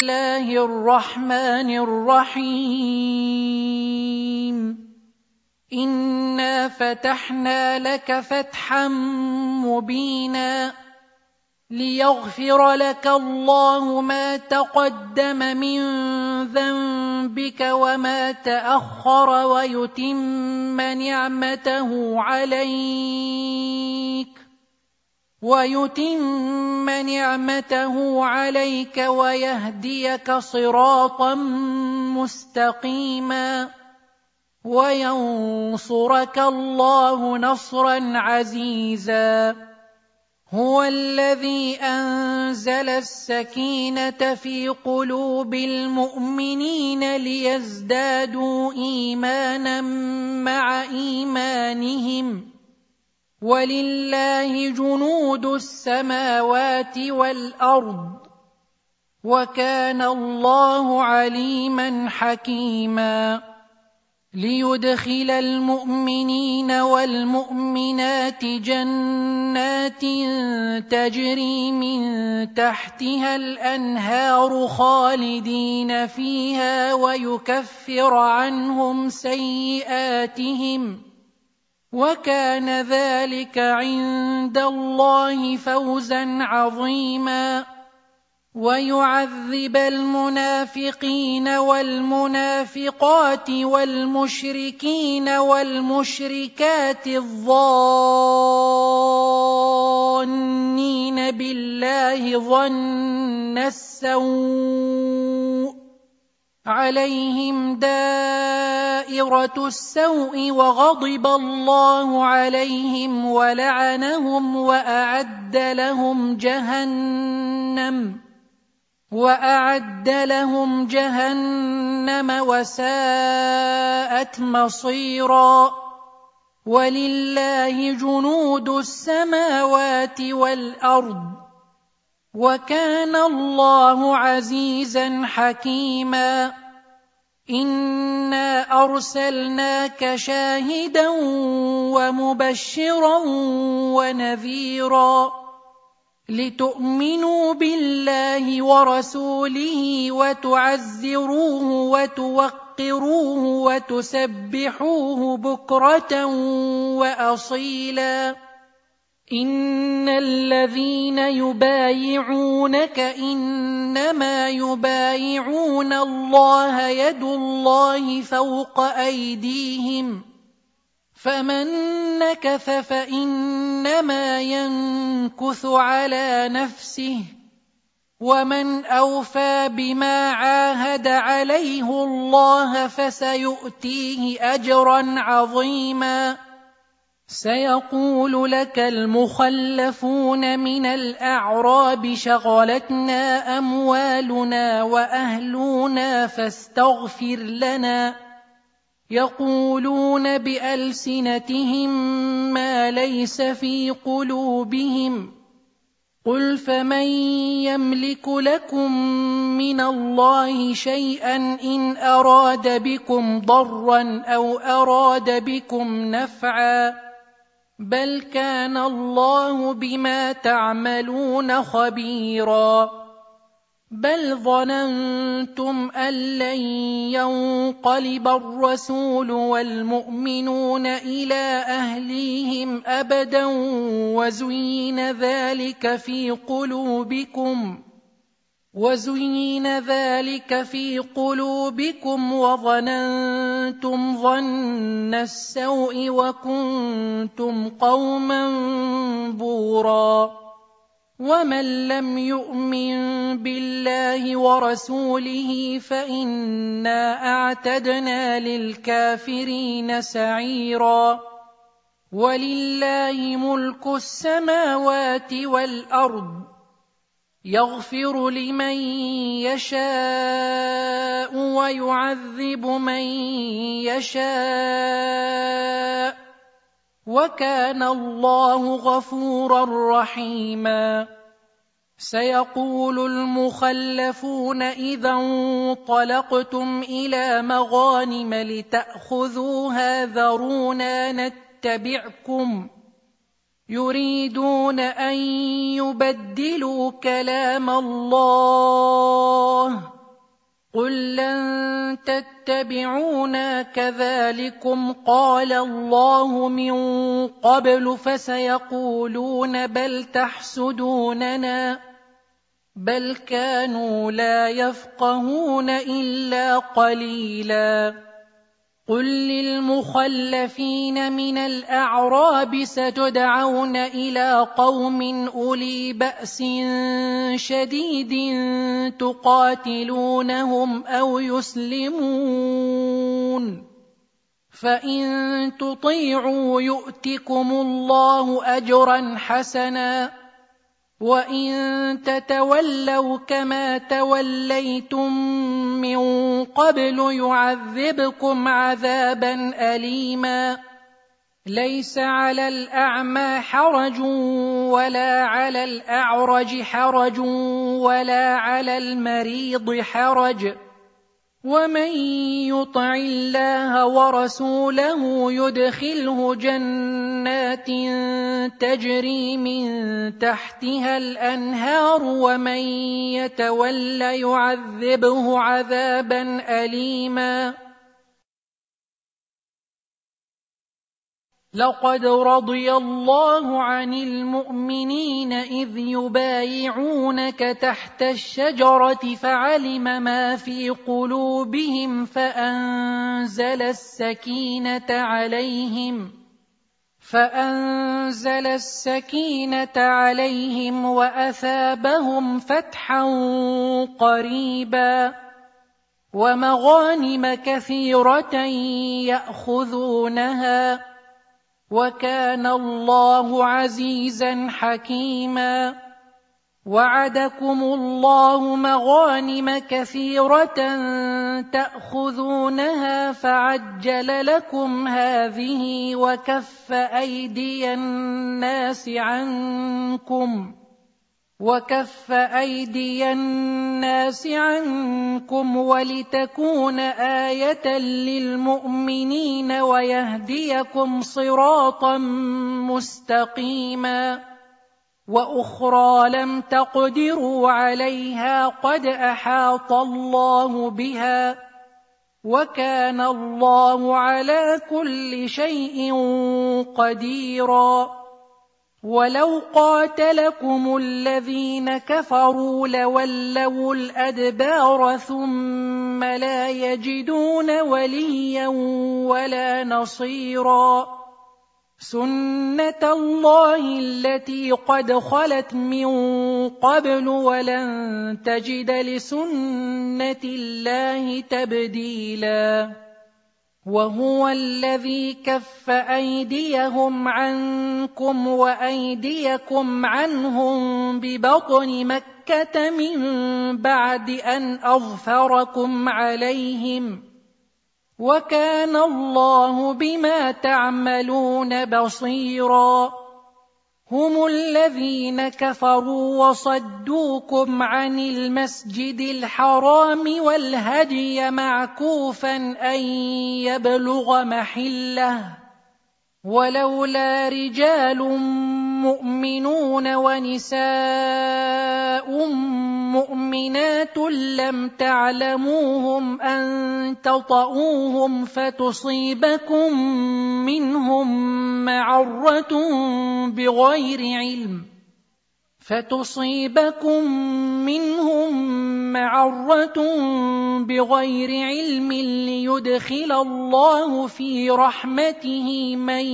الله الرحمن الرحيم إنا فتحنا لك فتحا مبينا ليغفر لك الله ما تقدم من ذنبك وما تأخر ويتم نعمته عليك ويهديك صراطا مستقيما وينصرك الله نصرا عزيزا هو الذي أنزل السكينة في قلوب المؤمنين ليزدادوا إيمانا مع إيمانهم ولله جنود السماوات والأرض وكان الله عليما حكيما ليدخل المؤمنين والمؤمنات جنات تجري من تحتها الأنهار خالدين فيها ويكفر عنهم سيئاتهم وكان ذلك عند الله فوزا عظيما ويعذب المنافقين والمنافقات والمشركين والمشركات الظانين بالله ظن السوء عليهم دائرة السوء وغضب الله عليهم ولعنهم وأعد لهم جهنم وساءت مصيرا ولله جنود السماوات والأرض وكان الله عزيزا حكيما إنا أرسلناك شاهدا ومبشرا ونذيرا لتؤمنوا بالله ورسوله وتعزروه وتوقروه وتسبحوه بكرة وأصيلا إن الذين يبايعونك إنما يبايعون الله يد الله فوق أيديهم فمن نكث فإنما ينكث على نفسه ومن أوفى بما عاهد عليه الله فسيؤتيه أجرا عظيما سيقول لك المخلفون من الأعراب شغلتنا أموالنا وأهلنا فاستغفر لنا يقولون بألسنتهم ما ليس في قلوبهم قل فمن يملك لكم من الله شيئا إن أراد بكم ضرا أو أراد بكم نفعا بل كان الله بما تعملون خبيرا بل ظننتم أن لن ينقلب الرسول والمؤمنون إلى أهليهم أبدا وزين ذلك في قلوبكم وظننتم ظن السوء وكنتم قوما بورا ومن لم يؤمن بالله ورسوله فإنا أعتدنا للكافرين سعيرا ولله ملك السماوات والأرض يغفر لمن يشاء ويعذب من يشاء وكان الله غفورا رحيما سيقول المخلفون إذا انطلقتم إلى مغانم لتأخذوها ذرونا نتبعكم يريدون أن يبدلوا كلام الله قل لن تتبعونا كذلكم قال الله من قبل فسيقولون بل تحسدوننا بل كانوا لا يفقهون إلا قليلا قل للمخلفين من الأعراب ستدعون إلى قوم أولي بأس شديد تقاتلونهم أو يسلمون فإن تطيعوا يؤتكم الله أجرا حسنا وإن تتولوا كما توليتم من قبل يعذبكم عذابا أليما ليس على الأعمى حرج ولا على الأعرج حرج ولا على المريض حرج ومن يطع الله ورسوله يدخله جنات تجري من تحتها الأنهار ومن يتول يعذبه عذابا أليما لقد رضي الله عن المؤمنين إذ يبايعونك تحت الشجرة فعلم ما في قلوبهم فأنزل السكينة عليهم وأثابهم فتحا قريبا ومغانم كثيرة يأخذونها وكان الله عزيزا حكيما وعدكم الله مغانم كثيرة تأخذونها فعجل لكم هذه وكف أيدي الناس عنكم ولتكون آية للمؤمنين ويهديكم صراطا مستقيما وأخرى لم تقدروا عليها قد أحاط الله بها وكان الله على كل شيء قديرا ولو قاتلكم الذين كفروا لولوا الأدبار ثم لا يجدون وليا ولا نصيرا سنة الله التي قد خلت من قبل ولن تجد لسنة الله تبديلا وهو الذي كف أيديهم عنكم وأيديكم عنهم ببطن مكة من بعد أن أظفركم عليهم وكان الله بما تعملون بصيرا هم الذين كفروا وصدوكم عن المسجد الحرام والهدي معكوفا أن يبلغ محله ولولا رجال مؤمنون ونساء مؤمنات لم تعلموهم أن تطؤوهم فتصيبكم منهم معرة بغير علم ليدخل الله في رحمته من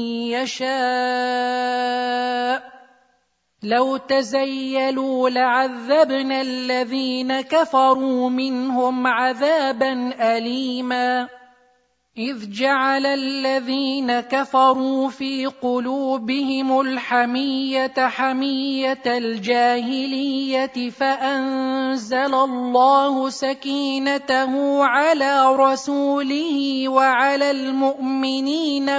يشاء لو تزيلوا لعذبنا الذين كفروا منهم عذابا أليما إذ جعل الذين كفروا في قلوبهم الحمية حمية الجاهلية فأنزل الله سكينته على رسوله وعلى المؤمنين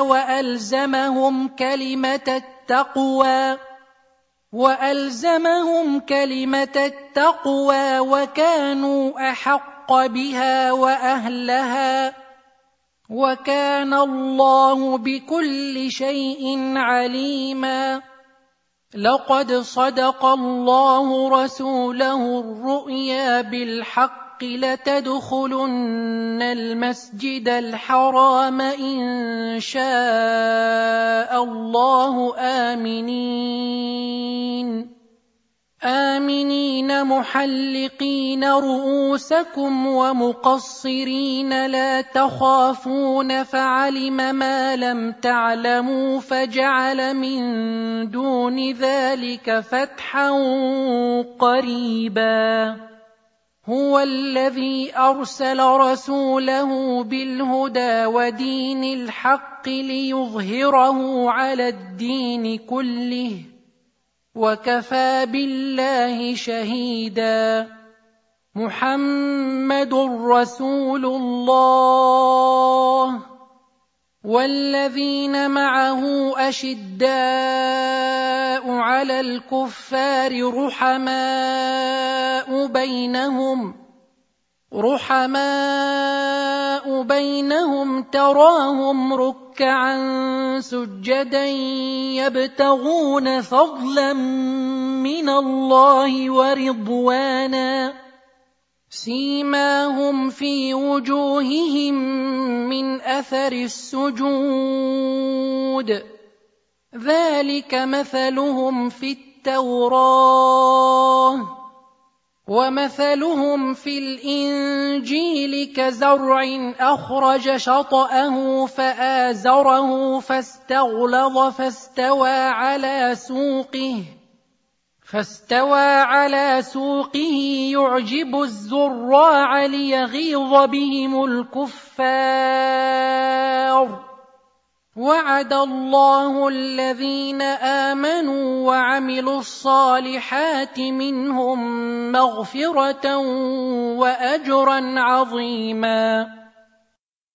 وألزمهم كلمة التقوى وكانوا أحق بها وأهلها وكان الله بكل شيء عليما لقد صدق الله رسوله الرؤيا بالحق لتدخلن المسجد الحرام إن شاء الله آمنين محلقين رؤوسكم ومقصرين لا تخافون فعلم ما لم تعلموا فجعل من دون ذلك فتحا قريبا هو الذي أرسل رسوله بالهدى ودين الحق ليظهره على الدين كله وكفى بالله شهيدا محمد رسول الله والذين معه أشداء على الكفار رحماء بينهم تراهم ركعا سجدا يبتغون فضلا من الله ورضوانا سيماهم في وجوههم من أثر السجود ذلك مثلهم في التوراة ومثلهم في الإنجيل كزرع أخرج شطأه فآزره فاستغلظ فاستوى على سوقه يعجب الزراع ليغيظ بهم الكفار وعد الله الذين آمنوا وعملوا الصالحات منهم مغفرة وأجرا عظيما